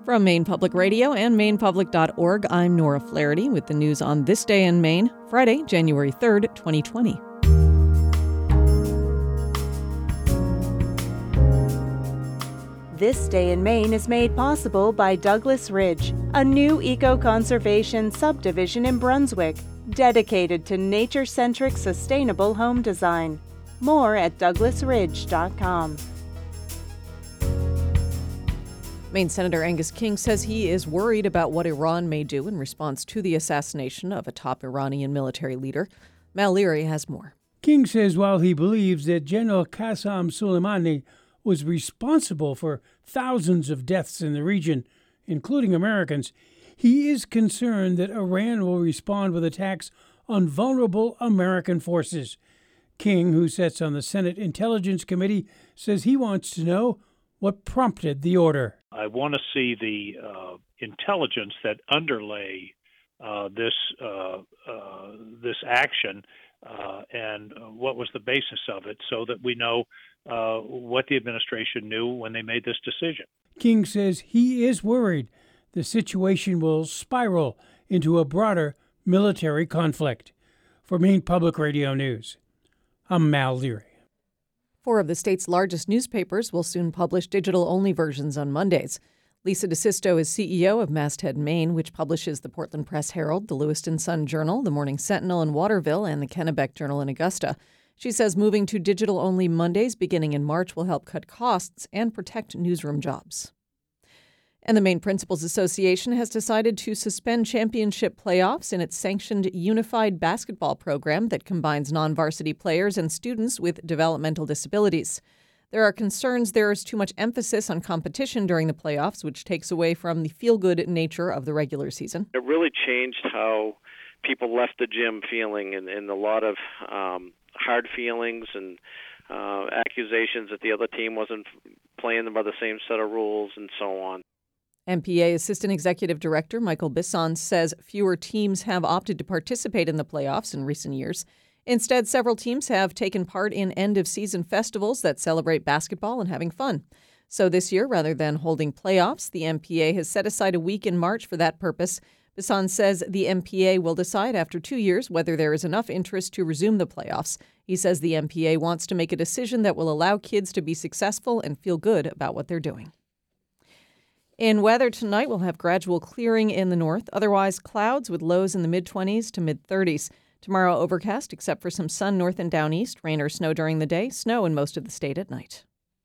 From Maine Public Radio and mainepublic.org, I'm Nora Flaherty with the news on this day in Maine, Friday, January 3rd, 2020. This Day in Maine is made possible by Douglas Ridge, a new eco-conservation subdivision in Brunswick, dedicated to nature-centric sustainable home design. More at douglasridge.com. Maine Senator Angus King says he is worried about what Iran may do in response to the assassination of a top Iranian military leader. Mal Leary has more. King says while he believes that General Qasem Soleimani was responsible for thousands of deaths in the region, including Americans, he is concerned that Iran will respond with attacks on vulnerable American forces. King, who sits on the Senate Intelligence Committee, says he wants to know what prompted the order. I want to see the intelligence that underlay this action and what was the basis of it, so that we know what the administration knew when they made this decision. King says he is worried the situation will spiral into a broader military conflict. For Maine Public Radio News, I'm Mal Leary. 4 of the state's largest newspapers will soon publish digital-only versions on Mondays. Lisa DeSisto is CEO of Masthead Maine, which publishes the Portland Press-Herald, the Lewiston Sun-Journal, the Morning Sentinel in Waterville, and the Kennebec Journal in Augusta. She says moving to digital-only Mondays beginning in March will help cut costs and protect newsroom jobs. And the Maine Principals Association has decided to suspend championship playoffs in its sanctioned unified basketball program that combines non-varsity players and students with developmental disabilities. There are concerns there is too much emphasis on competition during the playoffs, which takes away from the feel-good nature of the regular season. It really changed how people left the gym feeling, and a lot of hard feelings and accusations that the other team wasn't playing them by the same set of rules and so on. MPA Assistant Executive Director Michael Bisson says fewer teams have opted to participate in the playoffs in recent years. Instead, several teams have taken part in end-of-season festivals that celebrate basketball and having fun. So this year, rather than holding playoffs, the MPA has set aside a week in March for that purpose. Bisson says the MPA will decide after 2 years whether there is enough interest to resume the playoffs. He says the MPA wants to make a decision that will allow kids to be successful and feel good about what they're doing. In weather tonight, we'll have gradual clearing in the north. Otherwise, clouds with lows in the mid-20s to mid-30s. Tomorrow, overcast except for some sun north and down east. Rain or snow during the day. Snow in most of the state at night.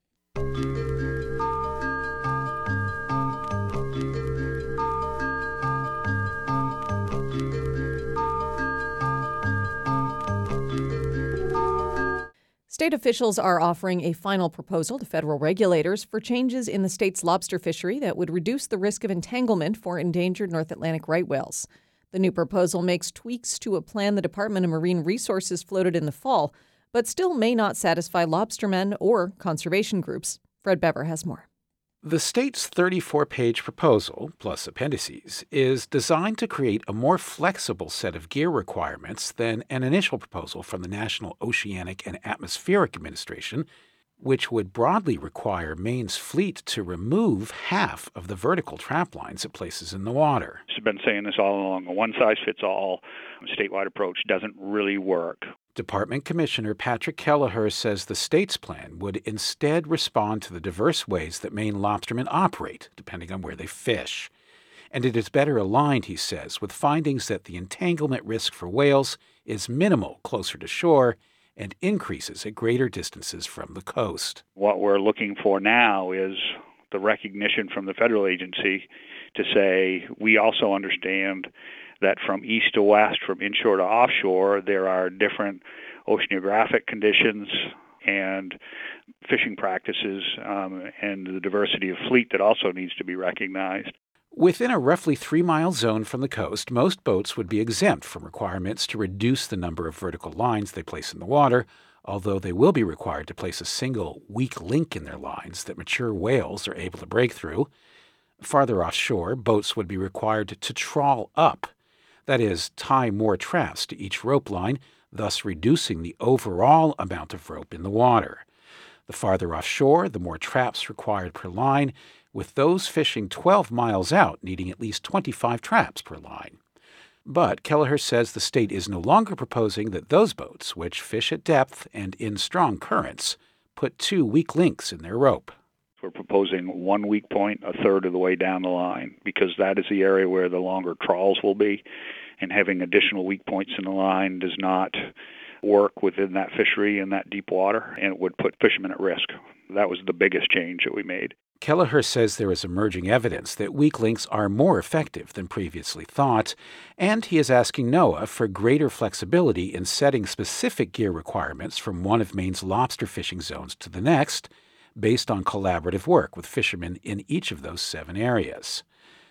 State officials are offering a final proposal to federal regulators for changes in the state's lobster fishery that would reduce the risk of entanglement for endangered North Atlantic right whales. The new proposal makes tweaks to a plan the Department of Marine Resources floated in the fall, but still may not satisfy lobstermen or conservation groups. Fred Bever has more. The state's 34-page proposal, plus appendices, is designed to create a more flexible set of gear requirements than an initial proposal from the National Oceanic and Atmospheric Administration, which would broadly require Maine's fleet to remove half of the vertical trap lines it places in the water. I've been saying this all along. A one-size-fits-all statewide approach doesn't really work. Department Commissioner Patrick Kelleher says the state's plan would instead respond to the diverse ways that Maine lobstermen operate, depending on where they fish. And it is better aligned, he says, with findings that the entanglement risk for whales is minimal closer to shore and increases at greater distances from the coast. What we're looking for now is the recognition from the federal agency to say we also understand that from east to west, from inshore to offshore, there are different oceanographic conditions and fishing practices and the diversity of fleet that also needs to be recognized. Within a roughly 3-mile zone from the coast, most boats would be exempt from requirements to reduce the number of vertical lines they place in the water, although they will be required to place a single weak link in their lines that mature whales are able to break through. Farther offshore, boats would be required to trawl up, that is, tie more traps to each rope line, thus reducing the overall amount of rope in the water. The farther offshore, the more traps required per line, with those fishing 12 miles out needing at least 25 traps per line. But Kelleher says the state is no longer proposing that those boats, which fish at depth and in strong currents, put 2 weak links in their rope. We're proposing 1 weak point a third of the way down the line because that is the area where the longer trawls will be, and having additional weak points in the line does not work within that fishery in that deep water, and it would put fishermen at risk. That was the biggest change that we made. Kelleher says there is emerging evidence that weak links are more effective than previously thought, and he is asking NOAA for greater flexibility in setting specific gear requirements from one of Maine's lobster fishing zones to the next, based on collaborative work with fishermen in each of those 7 areas.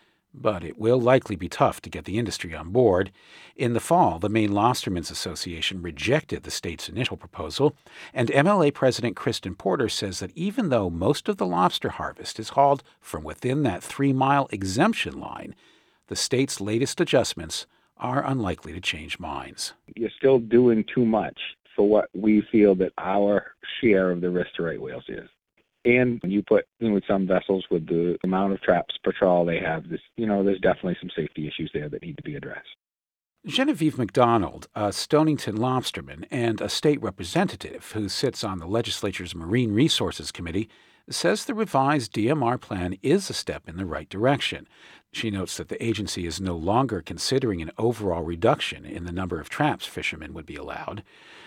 But it will likely be tough to get the industry on board. In the fall, the Maine Lobstermen's Association rejected the state's initial proposal, and MLA President Kristen Porter says that even though most of the lobster harvest is hauled from within that 3-mile exemption line, the state's latest adjustments are unlikely to change minds. You're still doing too much for what we feel that our share of the risk to right whales is. And when you put in with some vessels with the amount of traps per trawl they have, there's definitely some safety issues there that need to be addressed. Genevieve McDonald, a Stonington lobsterman and a state representative who sits on the legislature's Marine Resources Committee, says the revised DMR plan is a step in the right direction. She notes that the agency is no longer considering an overall reduction in the number of traps fishermen would be allowed.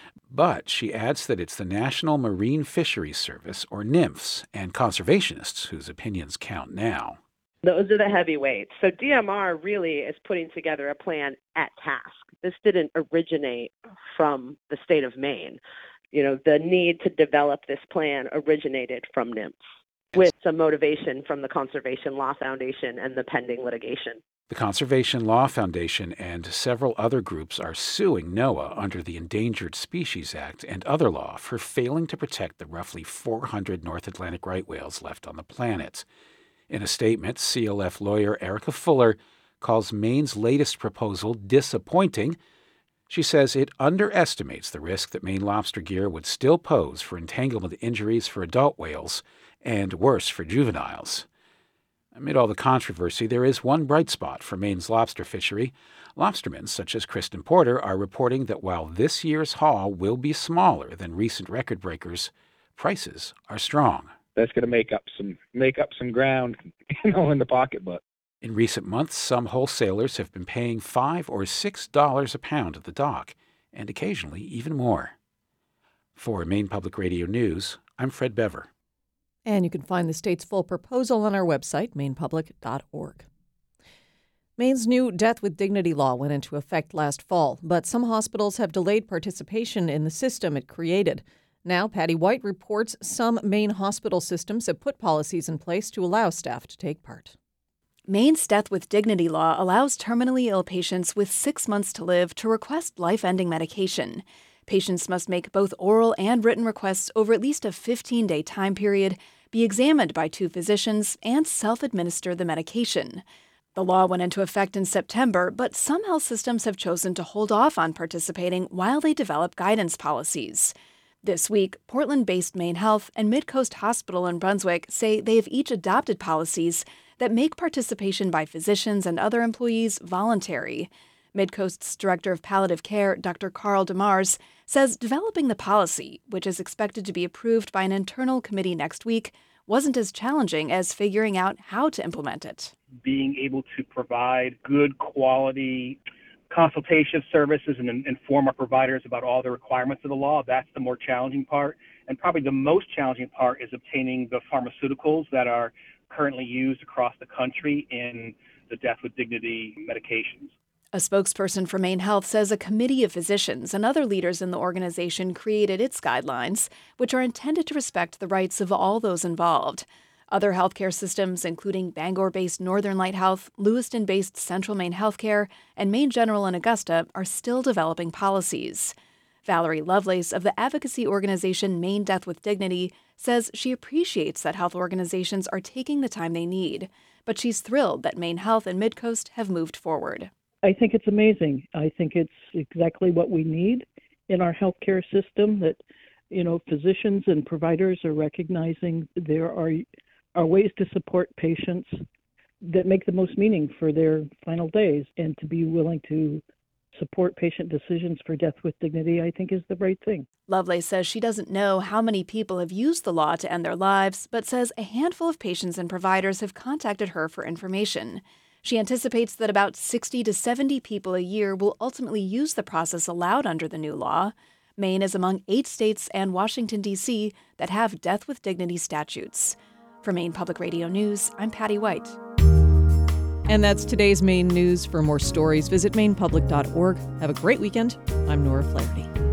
But she adds that it's the National Marine Fisheries Service, or NMFS, and conservationists whose opinions count now. Those are the heavyweights. So DMR really is putting together a plan at task. This didn't originate from the state of Maine. The need to develop this plan originated from NMFS with some motivation from the Conservation Law Foundation and the pending litigation. The Conservation Law Foundation and several other groups are suing NOAA under the Endangered Species Act and other law for failing to protect the roughly 400 North Atlantic right whales left on the planet. In a statement, CLF lawyer Erica Fuller calls Maine's latest proposal disappointing. She says it underestimates the risk that Maine lobster gear would still pose for entanglement injuries for adult whales and worse for juveniles. Amid all the controversy, there is one bright spot for Maine's lobster fishery. Lobstermen such as Kristen Porter are reporting that while this year's haul will be smaller than recent record breakers, prices are strong. That's going to make up some ground, in the pocketbook. In recent months, some wholesalers have been paying $5 or $6 a pound at the dock, and occasionally even more. For Maine Public Radio News, I'm Fred Bever. And you can find the state's full proposal on our website, mainepublic.org. Maine's new Death with Dignity law went into effect last fall, but some hospitals have delayed participation in the system it created. Now, Patty White reports some Maine hospital systems have put policies in place to allow staff to take part. Maine's Death with Dignity law allows terminally ill patients with 6 months to live to request life-ending medication. Patients must make both oral and written requests over at least a 15-day time period, be examined by 2 physicians, and self-administer the medication. The law went into effect in September, but some health systems have chosen to hold off on participating while they develop guidance policies. This week, Portland-based Maine Health and Midcoast Hospital in Brunswick say they have each adopted policies that make participation by physicians and other employees voluntary. Midcoast's Director of Palliative Care, Dr. Carl DeMars, says developing the policy, which is expected to be approved by an internal committee next week, wasn't as challenging as figuring out how to implement it. Being able to provide good quality consultation services and inform our providers about all the requirements of the law, that's the more challenging part. And probably the most challenging part is obtaining the pharmaceuticals that are currently used across the country in the Death with Dignity medications. A spokesperson for Maine Health says a committee of physicians and other leaders in the organization created its guidelines, which are intended to respect the rights of all those involved. Other healthcare systems, including Bangor-based Northern Light Health, Lewiston-based Central Maine Healthcare, and Maine General in Augusta, are still developing policies. Valerie Lovelace of the advocacy organization Maine Death with Dignity says she appreciates that health organizations are taking the time they need, but she's thrilled that Maine Health and Midcoast have moved forward. I think it's amazing. I think it's exactly what we need in our healthcare system, that physicians and providers are recognizing there are ways to support patients that make the most meaning for their final days, and to be willing to support patient decisions for death with dignity, I think, is the right thing. Lovelace says she doesn't know how many people have used the law to end their lives, but says a handful of patients and providers have contacted her for information. She anticipates that about 60 to 70 people a year will ultimately use the process allowed under the new law. Maine is among 8 states and Washington, D.C. that have death with dignity statutes. For Maine Public Radio News, I'm Patty White. And that's today's Maine news. For more stories, visit mainepublic.org. Have a great weekend. I'm Nora Flaherty.